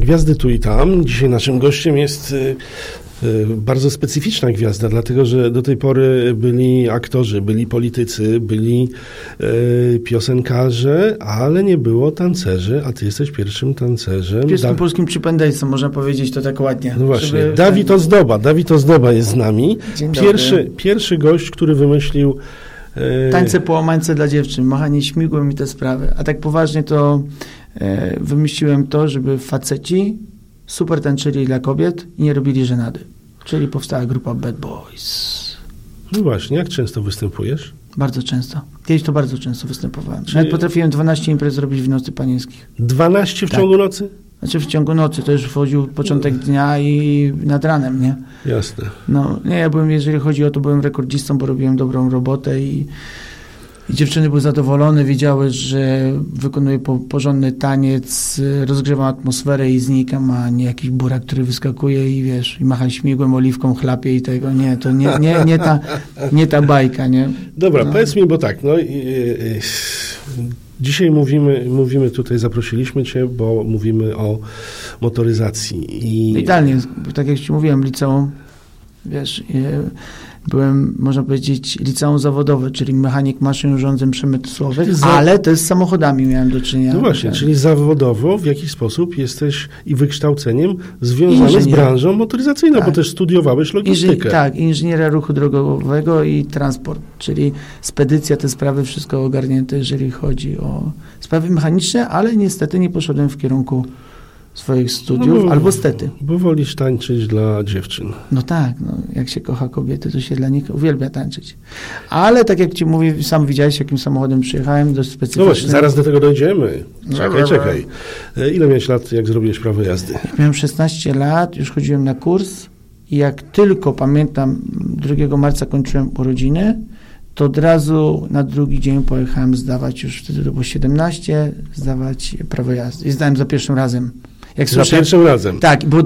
Gwiazdy tu i tam. Dzisiaj naszym gościem jest bardzo specyficzna gwiazda, dlatego że do tej pory byli aktorzy, byli politycy, byli piosenkarze, ale nie było tancerzy, a ty jesteś pierwszym tancerzem. Pierwszym polskim przypędejcą, można powiedzieć to tak ładnie. No właśnie, Dawid Ozdoba jest z nami. Pierwszy gość, który wymyślił tańce połamańce dla dziewczyn, machanie śmigłem i te sprawy. A tak poważnie to wymyśliłem to, żeby faceci super tańczyli dla kobiet i nie robili żenady. Czyli powstała grupa Bad Boys. No właśnie, jak często występujesz? Bardzo często. Kiedyś to bardzo często występowałem. Nawet potrafiłem 12 imprez zrobić w nocy panieńskich. 12 w ciągu nocy? Znaczy w ciągu nocy, to już wchodził początek dnia i nad ranem, nie? Jasne. No, nie, ja byłem, jeżeli chodzi o to, byłem rekordzistą, bo robiłem dobrą robotę i dziewczyny były zadowolone, wiedziały, że wykonuję porządny taniec, rozgrzewam atmosferę i znikam, a nie jakiś burak, który wyskakuje i wiesz, i macha śmigłem, oliwką, chlapie i tego. Nie, to nie ta bajka, nie? Dobra, powiedz mi, bo tak, dzisiaj mówimy tutaj, zaprosiliśmy cię, bo mówimy o motoryzacji. Idealnie, tak jak ci mówiłem, liceum, wiesz, byłem, można powiedzieć, liceum zawodowe, czyli mechanik maszyn i urządzeń przemysłowych, ale też z samochodami miałem do czynienia. No właśnie, czyli zawodowo w jakiś sposób jesteś i wykształceniem związany z branżą motoryzacyjną, tak. Bo też studiowałeś logistykę. Tak, inżynieria ruchu drogowego i transport, czyli spedycja, te sprawy, wszystko ogarnięte, jeżeli chodzi o sprawy mechaniczne, ale niestety nie poszedłem w kierunku swoich studiów, albo stety. Bo wolisz tańczyć dla dziewczyn. No tak, jak się kocha kobiety, to się dla nich uwielbia tańczyć. Ale tak jak ci mówię, sam widziałeś, jakim samochodem przyjechałem, dość specyficzny. No właśnie, zaraz do tego dojdziemy. Czekaj. Ile miałeś lat, jak zrobiłeś prawo jazdy? Jak miałem 16 lat, już chodziłem na kurs i jak tylko pamiętam, 2 marca kończyłem urodziny, to od razu na drugi dzień pojechałem zdawać, już wtedy to było 17, zdawać prawo jazdy. I zdałem za pierwszym razem. Jak za pierwszym razem? Tak, było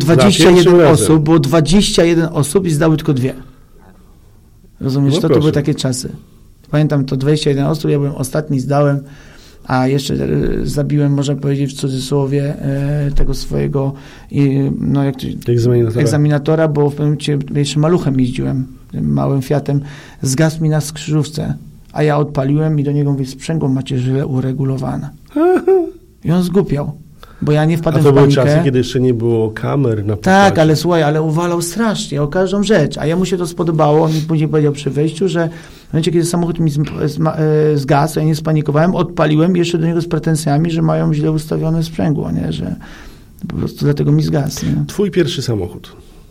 21 osób i zdały tylko 2. Rozumiesz, no to były takie czasy. Pamiętam to 21 osób, ja byłem ostatni, zdałem, a jeszcze zabiłem, można powiedzieć w cudzysłowie, tego swojego egzaminatora, bo w pewnym momencie jeszcze maluchem jeździłem, tym małym Fiatem, zgasł mi na skrzyżówce, a ja odpaliłem i do niego mówię, sprzęgło macie źle uregulowane. I on zgłupiał. Bo ja nie wpadłem w panikę. A to były czasy, kiedy jeszcze nie było kamer na pokładzie. Tak, ale słuchaj, ale uwalał strasznie o każdą rzecz. A jemu się to spodobało. On mi później powiedział przy wejściu, że w momencie, kiedy samochód mi zgasł, ja nie spanikowałem, odpaliłem jeszcze do niego z pretensjami, że mają źle ustawione sprzęgło, nie? Że po prostu dlatego mi zgasł. Nie? Twój pierwszy samochód?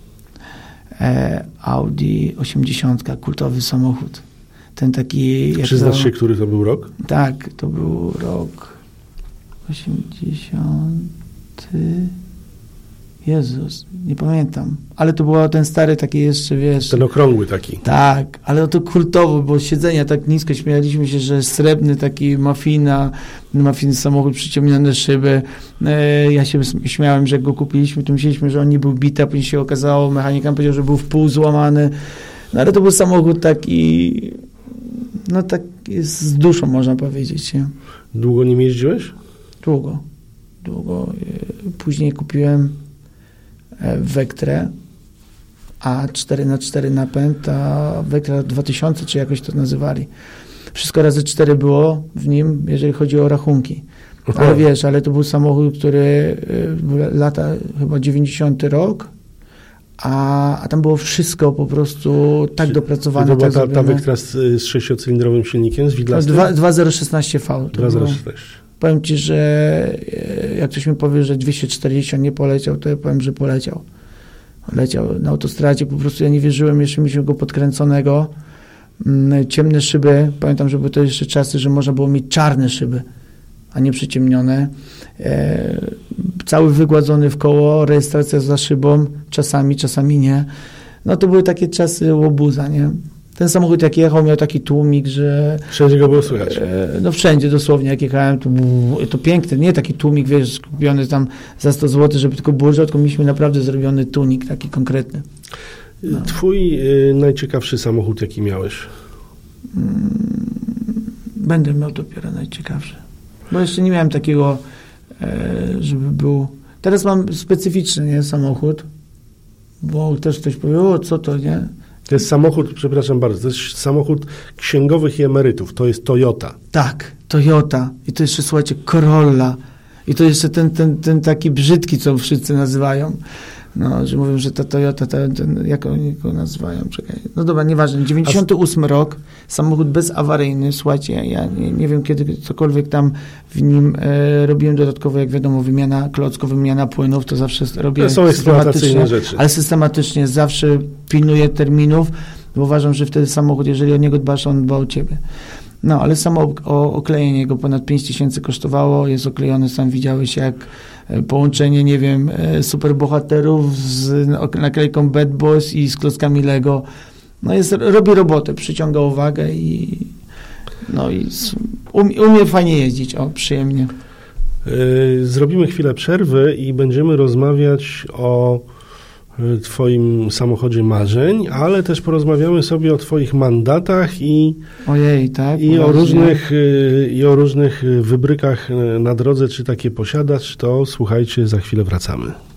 Audi 80, kultowy samochód. Ten taki... Przyznasz się, który to był rok? Tak, to był rok 80... Jezus, nie pamiętam. Ale to był ten stary taki jeszcze, wiesz... Ten okrągły taki. Tak, ale to kultowo, bo siedzenia tak nisko, śmialiśmy się, że srebrny taki mafiny samochód, przyciemnione szyby. Ja się śmiałem, że jak go kupiliśmy, to myśleliśmy, że on nie był bity, a później się okazało, mechanik nam powiedział, że był w pół złamany. No ale to był samochód taki... No tak z duszą, można powiedzieć. Nie? Długo nim jeździłeś? Długo. Później kupiłem Vectrę, a 4x4 napęd, a Vectra 2000, czy jakoś to nazywali. Wszystko razy 4 było w nim, jeżeli chodzi o rachunki. Ale wiesz, ale to był samochód, który lata chyba 90 rok, a tam było wszystko po prostu tak dopracowane. To była ta Vectra z 6-cylindrowym silnikiem, z widlastym? 2.016 V. 2.016. Powiem ci, że jak ktoś mi powie, że 240 nie poleciał, to ja powiem, że poleciał. Leciał na autostradzie, po prostu ja nie wierzyłem, jeszcze mieliśmy go podkręconego. Ciemne szyby, pamiętam, że były to jeszcze czasy, że można było mieć czarne szyby, a nie przyciemnione. Cały wygładzony w koło, rejestracja za szybą, czasami nie. No to były takie czasy łobuza, nie? Ten samochód jak jechał, miał taki tłumik, że... Wszędzie go było słychać. No wszędzie dosłownie, jak jechałem, to piękny, nie taki tłumik, wiesz, kupiony tam za 100 zł, żeby tylko burżał, tylko mieliśmy naprawdę zrobiony tunik, taki konkretny. No. Twój najciekawszy samochód, jaki miałeś? Będę miał dopiero najciekawszy. Bo jeszcze nie miałem takiego, żeby był... Teraz mam specyficzny, nie, samochód, bo też ktoś powie, o, co to, nie? To jest samochód, przepraszam bardzo, to jest samochód księgowych i emerytów, to jest Toyota. Tak, Toyota. I to jeszcze, słuchajcie, Corolla. I to jeszcze ten taki brzydki, co wszyscy nazywają. No, że mówią, że ta Toyota, jak oni go nazywają, czekaj. No dobra, nieważne. 98 rok, samochód bezawaryjny, słuchajcie, ja nie wiem, kiedy cokolwiek tam w nim robiłem dodatkowo, jak wiadomo, wymiana klocków, wymiana płynów, to zawsze robię to są eksploatacyjne rzeczy. Ale systematycznie zawsze pilnuję terminów, bo uważam, że wtedy samochód, jeżeli o niego dbasz, on dba o ciebie. No, ale samo oklejenie go ponad 5000 kosztowało, jest oklejony, sam widziałeś, jak połączenie, nie wiem, superbohaterów z naklejką Bad Boys i z klockami Lego. No robi robotę, przyciąga uwagę i umie fajnie jeździć, przyjemnie. Zrobimy chwilę przerwy i będziemy rozmawiać o twoim samochodzie marzeń, ale też porozmawiamy sobie o twoich mandatach i o różnych wybrykach na drodze, czy takie posiadasz, to słuchajcie, za chwilę wracamy.